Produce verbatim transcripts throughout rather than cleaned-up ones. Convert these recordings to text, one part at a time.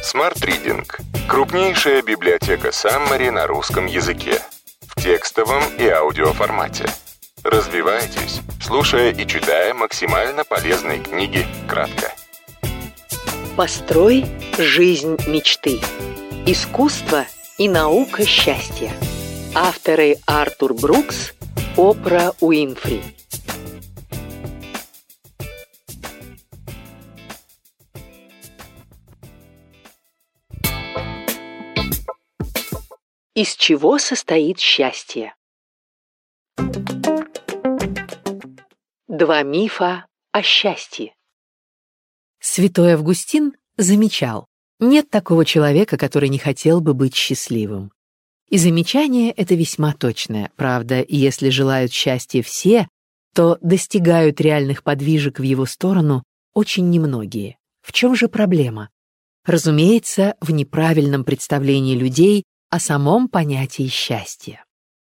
Smart Reading – крупнейшая библиотека Summary на русском языке. В текстовом и аудиоформате. Развивайтесь, слушая и читая максимально полезные книги кратко. Построй жизнь мечты. Искусство и наука счастья. Авторы Артур Брукс, Опра Уинфри. Из чего состоит счастье? Два мифа о счастье. Святой Августин замечал: нет такого человека, который не хотел бы быть счастливым. И замечание это весьма точное. Правда, если желают счастья все, то достигают реальных подвижек в его сторону очень немногие. В чем же проблема? Разумеется, в неправильном представлении людей о самом понятии счастья.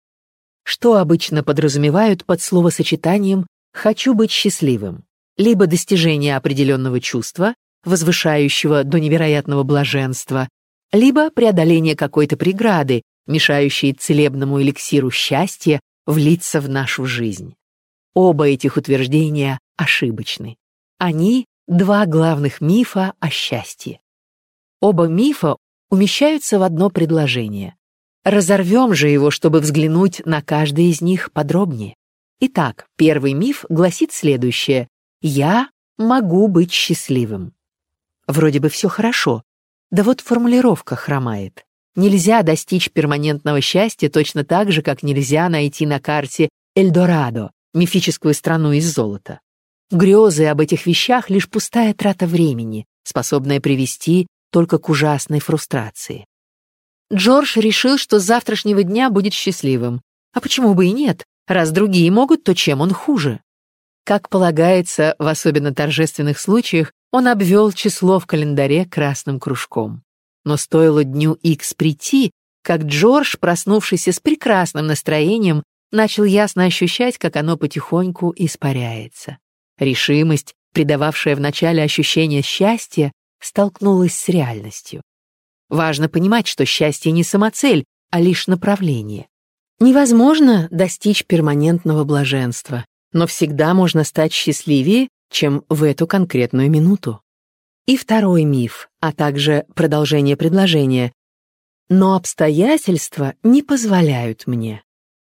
Что обычно подразумевают под словосочетанием «хочу быть счастливым»? Либо достижение определенного чувства, возвышающего до невероятного блаженства, либо преодоление какой-то преграды, мешающей целебному эликсиру счастья влиться в нашу жизнь. Оба этих утверждения ошибочны. Они — два главных мифа о счастье. Оба мифа умещаются в одно предложение. Разорвем же его, чтобы взглянуть на каждый из них подробнее. Итак, первый миф гласит следующее: «Я могу быть счастливым». Вроде бы все хорошо, да вот формулировка хромает. Нельзя достичь перманентного счастья точно так же, как нельзя найти на карте Эльдорадо, мифическую страну из золота. Грезы об этих вещах — лишь пустая трата времени, способная привести только к ужасной фрустрации. Джордж решил, что с завтрашнего дня будет счастливым. А почему бы и нет? Раз другие могут, то чем он хуже? Как полагается, в особенно торжественных случаях, он обвел число в календаре красным кружком. Но стоило дню Икс прийти, как Джордж, проснувшийся с прекрасным настроением, начал ясно ощущать, как оно потихоньку испаряется. Решимость, придававшая вначале ощущение счастья, столкнулась с реальностью. Важно понимать, что счастье не самоцель, а лишь направление. Невозможно достичь перманентного блаженства, но всегда можно стать счастливее, чем в эту конкретную минуту. И второй миф, а также продолжение предложения: «Но обстоятельства не позволяют мне».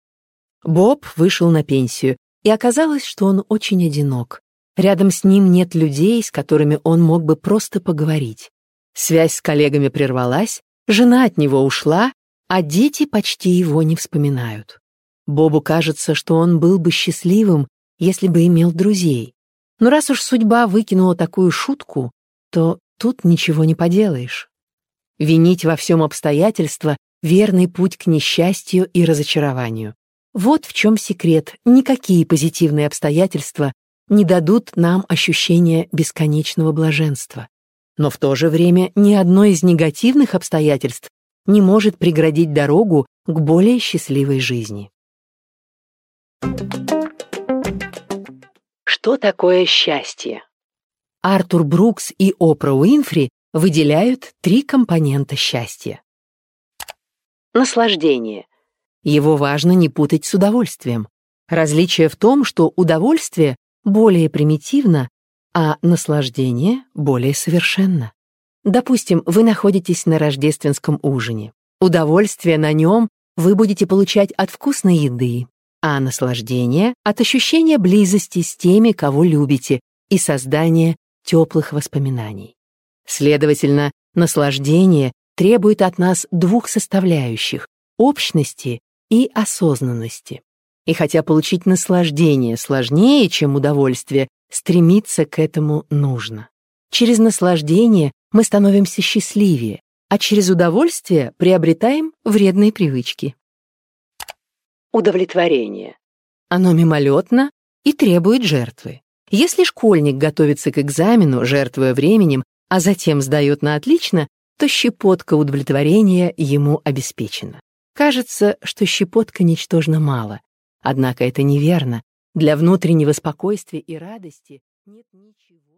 Боб вышел на пенсию, и оказалось, что он очень одинок. Рядом с ним нет людей, с которыми он мог бы просто поговорить. Связь с коллегами прервалась, жена от него ушла, а дети почти его не вспоминают. Бобу кажется, что он был бы счастливым, если бы имел друзей. Но раз уж судьба выкинула такую шутку, то тут ничего не поделаешь. Винить во всем обстоятельства — верный путь к несчастью и разочарованию. Вот в чем секрет: никакие позитивные обстоятельства не дадут нам ощущения бесконечного блаженства. Но в то же время ни одно из негативных обстоятельств не может преградить дорогу к более счастливой жизни. Что такое счастье? Артур Брукс и Опра Уинфри выделяют три компонента счастья. Наслаждение. Его важно не путать с удовольствием. Различие в том, что удовольствие более примитивно, а наслаждение более совершенно. Допустим, вы находитесь на рождественском ужине. Удовольствие на нем вы будете получать от вкусной еды, а наслаждение — от ощущения близости с теми, кого любите, и создания теплых воспоминаний. Следовательно, наслаждение требует от нас двух составляющих — общности и осознанности. И хотя получить наслаждение сложнее, чем удовольствие, стремиться к этому нужно. Через наслаждение мы становимся счастливее, а через удовольствие приобретаем вредные привычки. Удовлетворение. Оно мимолетно и требует жертвы. Если школьник готовится к экзамену, жертвуя временем, а затем сдает на отлично, то щепотка удовлетворения ему обеспечена. Кажется, что щепотка ничтожно мало. Однако это неверно. Для внутреннего спокойствия и радости нет ничего.